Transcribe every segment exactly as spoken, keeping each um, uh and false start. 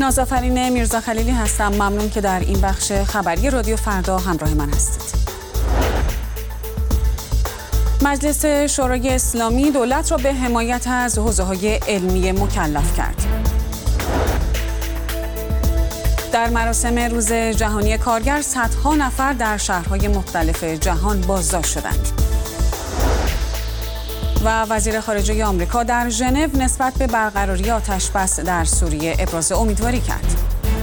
نازافرین میرزا خلیلی هستم. ممنون که در این بخش خبری رادیو فردا همراه من هستید. مجلس شورای اسلامی دولت را به حمایت از حوزه‌های علمی مکلف کرد. در مراسم روز جهانی کارگر صدها نفر در شهرهای مختلف جهان بازداشت شدند. و وزیر خارجه آمریکا در ژنو نسبت به برقراری آتش‌بس در سوریه ابراز امیدواری کرد.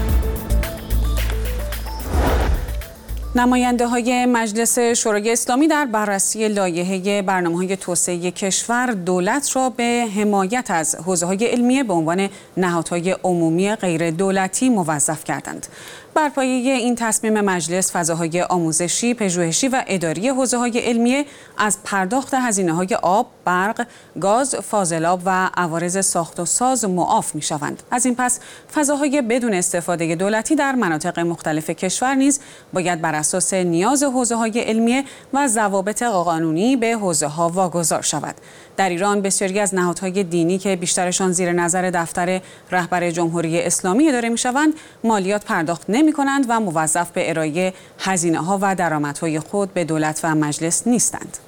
نماینده‌های مجلس شورای اسلامی در بررسی لایحه برنامه‌های توسعه کشور دولت را به حمایت از حوزه‌های علمیه به عنوان نهادهای عمومی غیر دولتی موظف کردند. بر پایه این تصمیم مجلس فضاهای آموزشی، پژوهشی و اداری حوزه‌های علمیه از پرداخت هزینه‌های آب، برق، گاز، فاضلاب و عوارض ساخت و ساز معاف می‌شوند. از این پس فضاهای بدون استفاده دولتی در مناطق مختلف کشور نیز باید بر اساس نیاز حوزه‌های علمیه و ضوابط قانونی به حوزه‌ها واگذار شود. در ایران بسیاری از نهادهای دینی که بیشترشان زیر نظر دفتر رهبر جمهوری اسلامی اداره می‌شوند، مالیات پرداخت نمی‌کنند و موظف به ارائه هزینه‌ها و درآمدهای خود به دولت و مجلس نیستند.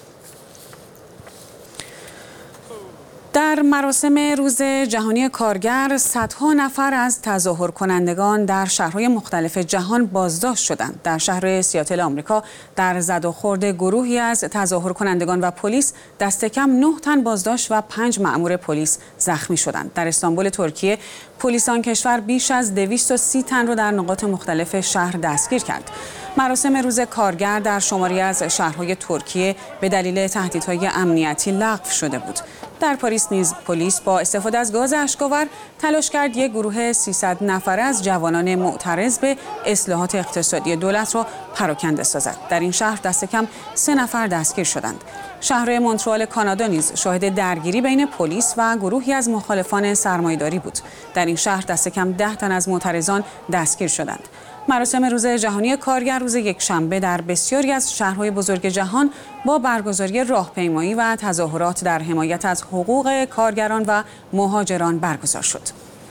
در مراسم روز جهانی کارگر صدها نفر از تظاهر کنندگان در شهرهای مختلف جهان بازداشت شدند. در شهر سیاتل آمریکا در زد و خورد گروهی از تظاهر کنندگان و پلیس دست کم نه تن بازداشت و پنج مأمور پلیس زخمی شدند. در استانبول ترکیه پلیس آن کشور بیش از دویست و سی تن را در نقاط مختلف شهر دستگیر کرد. مراسم روز کارگر در شماری از شهرهای ترکیه به دلیل تهدیدهای امنیتی لغو شده بود. در پاریس نیز پلیس با استفاده از گاز اشک‌آور تلاش کرد یک گروه سیصد نفره از جوانان معترض به اصلاحات اقتصادی دولت را پراکنده سازد. در این شهر دست کم سه نفر دستگیر شدند. شهر مونترال کانادا نیز شاهد درگیری بین پلیس و گروهی از مخالفان سرمایه‌داری بود. در این شهر دست کم ده تن از معترضان دستگیر شدند. مراسم روز جهانی کارگر روز یکشنبه در بسیاری از شهرهای بزرگ جهان با برگزاری راهپیمایی و تظاهرات در حمایت از حقوق کارگران و مهاجران برگزار شد.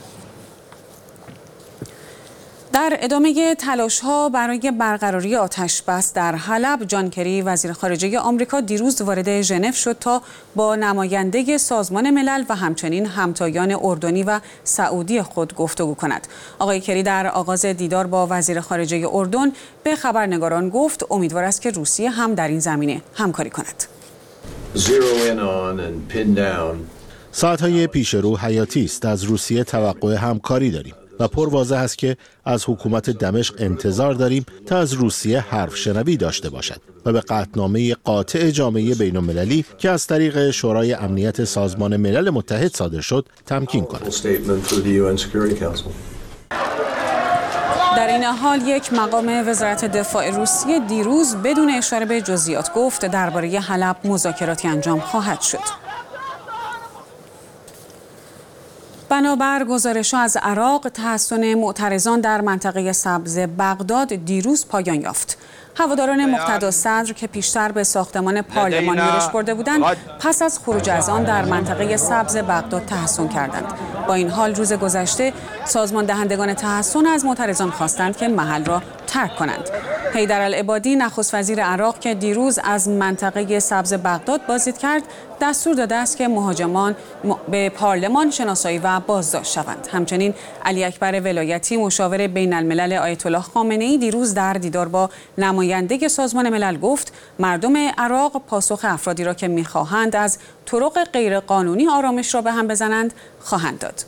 در ادامه تلاش‌ها برای برقراری آتش‌بس در حلب، جان کری وزیر خارجه آمریکا دیروز وارد ژنو شد تا با نماینده سازمان ملل و همچنین همتایان اردنی و سعودی خود گفتگو کند. آقای کری در آغاز دیدار با وزیر خارجه اردن به خبرنگاران گفت امیدوار است که روسیه هم در این زمینه همکاری کند. ساعت‌های پیش رو حیاتی است. از روسیه توقع همکاری داریم و پر واضح است که از حکومت دمشق انتظار داریم تا از روسیه حرف شنوی داشته باشد و به قطعنامه قاطع جامعه بین‌المللی که از طریق شورای امنیت سازمان ملل متحد صادر شد تمکین کند. در این حال یک مقام وزارت دفاع روسیه دیروز بدون اشاره به جزئیات گفت درباره حلب مذاکراتی انجام خواهد شد. بنابر گزارش‌ها از عراق، تحصن معترضان در منطقه سبز بغداد دیروز پایان یافت. هواداران مقتدا صدر که پیشتر به ساختمان پارلمان یورش برده بودند، پس از خروج از آن در منطقه سبز بغداد تحصن کردند. با این حال روز گذشته سازمان دهندگان تحصن از معترضان خواستند که محل را ترک کنند. حیدرالعبادی نخست وزیر عراق که دیروز از منطقه سبز بغداد بازدید کرد، دستور داده است که مهاجمان به پارلمان شناسایی و بازداشت شوند. همچنین علی اکبر ولایتی مشاور بین الملل آیت الله خامنه‌ای دیروز در دیدار با نماینده سازمان ملل گفت مردم عراق پاسخ افرادی را که می‌خواهند از طرق غیرقانونی آرامش را به هم بزنند خواهند داد.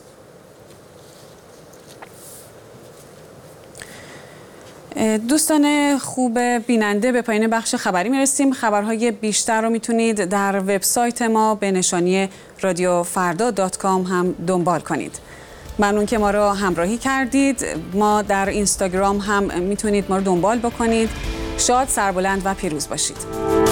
دوستان خوب بیننده، به پایان بخش خبری میرسیم. خبرهای بیشتر رو میتونید در وبسایت ما به نشانی رادیو فردا دات کام هم دنبال کنید. ممنون که ما رو همراهی کردید. ما در اینستاگرام هم میتونید ما رو دنبال بکنید. شاد، سربلند و پیروز باشید.